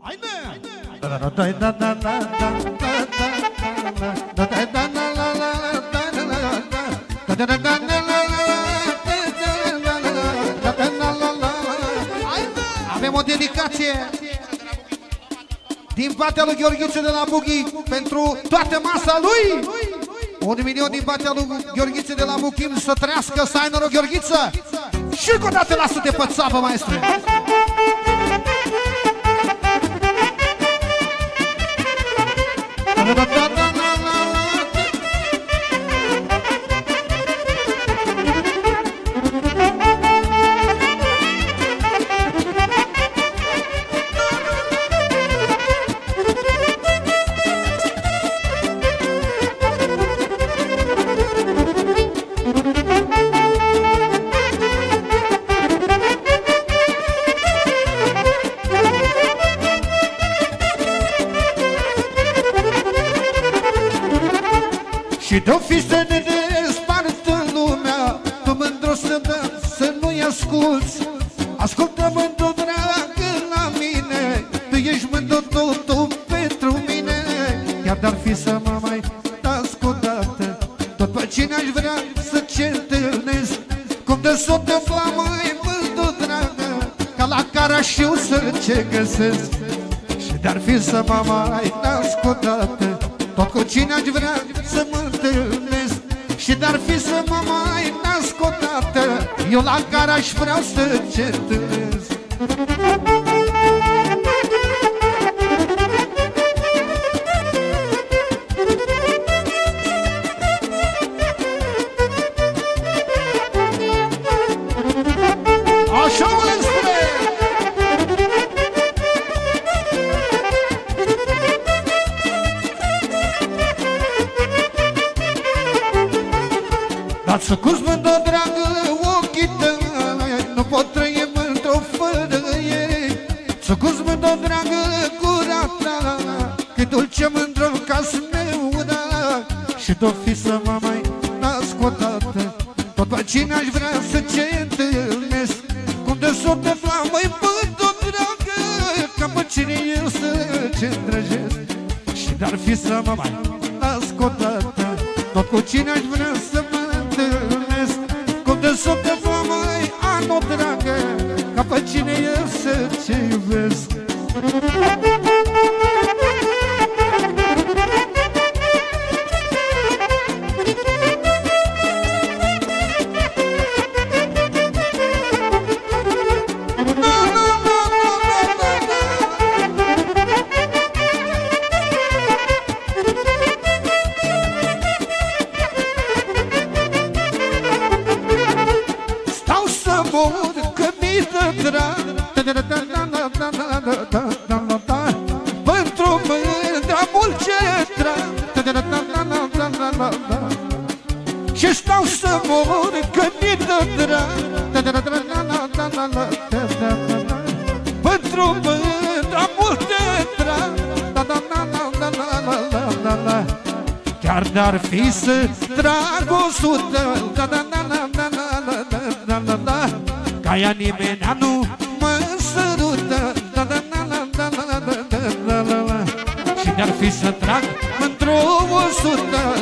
Avem o dedicație din partea lui Gheorghiță de la Bughi pentru toată masa lui. 1 milion din partea lui Gheorghiță de la Buchim. Să trăiască, să ai noroc, Gheorghiță. Și încă o dată lasă-te pe țapă, maestre. Și de-o fi să ne despartă lumea, tu mândru să dăm, să nu-i asculți. Ascultă, mândru, dragă, la mine, tu ești mândru totul pentru mine. Chiar dar fi să mă mai nasc o dată, tot pe cine aș vrea să ce întâlnesc. Cum de s-o întâmpla, măi, mândru, dragă, ca la Carașiu să ce găsesc. Și dar fi să mă mai nasc o dată, tot cu cine aș vrea să mă întâlnesc. Și dar fi să mă mai nasc o dată, eu la care aș vrea să ce întâlnesc. Așa mă spune! Dar să cuți, mândru, dragă, ochii tăi, nu pot trăi mândru fără ei. Să cuți, mândru, dragă, gura ta, că-i dulce, mândru, ca-s meu, da. Și tot fi să mă mai nasc o dată, tot pe cine aș vrea să ce întâlnesc. Cum de s-o întâmpla, măi, mândru, dragă, ca pe cine eu să ce îndrăgesc. Și dar fi să mă mai nasc o dată, tot cu cine aș vrea să mă întâlnesc. Cum de s-o întâmpla, măi, anu, dragă, ca pe cine eu să ce iubesc. Că mi dă drag pentru mândra mult ce drag. Și stau să mor că mi dă drag pentru mândra mult ce drag. Chiar n-ar fi să trag 100, ca ea nimenea nu mă sărută. Și n-ar fi să trag într-o 100,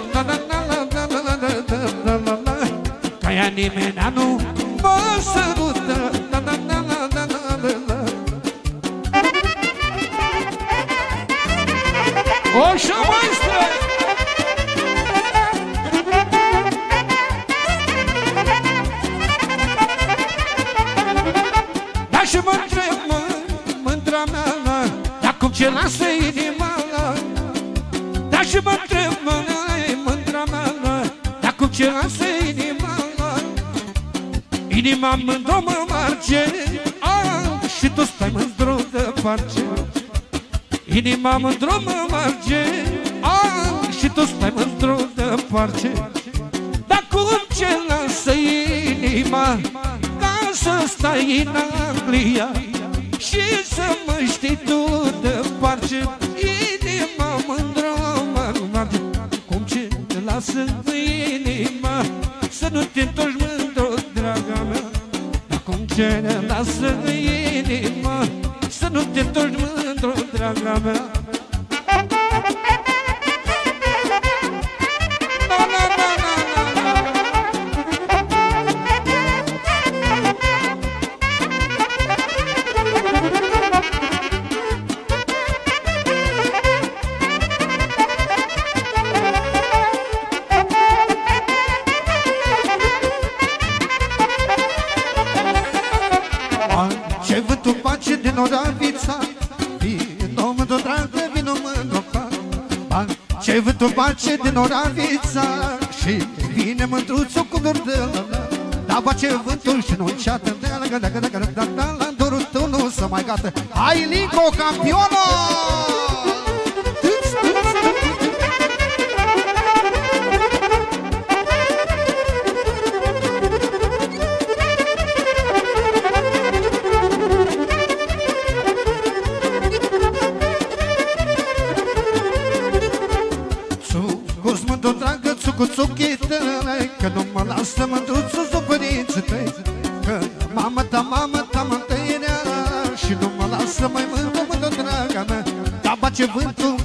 ca ea nimenea nu mă sărută. Așa, maestre! Și mă întreb, mândra mea, dar cum ce lasă inima? Dar și mă întreb, mândra mea, dar cum ce lasă inima? Inima mândru mă marge, și tu stai mândru deoparte. Inima mândru mă marge, și tu stai mândru deoparte. Dar cum ce lasă inima, să stai în Anglia și să mă știi tu departe. Inima mândră mă marge, cum ce te lasă inima, să nu te întorci, mândru, draga mea. Cum ce ne lasă inima, să nu te întorci, mândru, mândru, draga mea. Ce vântul face din Oravița, vino mândru, dragă, vino mândru. Ce vântul face din Oravița și vine mândruțul cu durdă. Da, face vântul și nu înceată, la dorul tău nu se mai gata. Hai, Linco, campionă! Cu țuchită, că nu mă lasă mândruțul sub părinții tăi. Că mama ta mă tăierea și nu mă lasă mai mândru, draga mea. Da, bace vântul,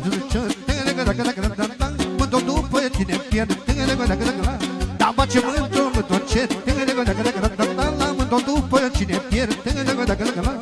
mândru după tine pierd. Da, bace vântul, mândru după tine pierd.